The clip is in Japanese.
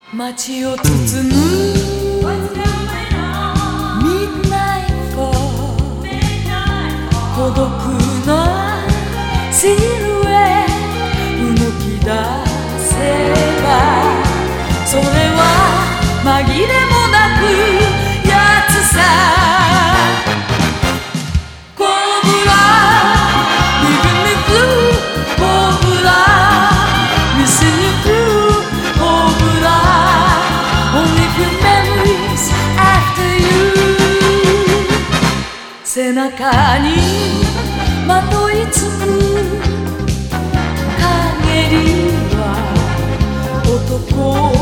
街を包むMidnight Fall 孤独なシルエット動き出せばそれは紛れもなくやつさコブラ Leave me blue コブラ Missing you blue コブラ Only few memories after you 背中にまといつく陰りは男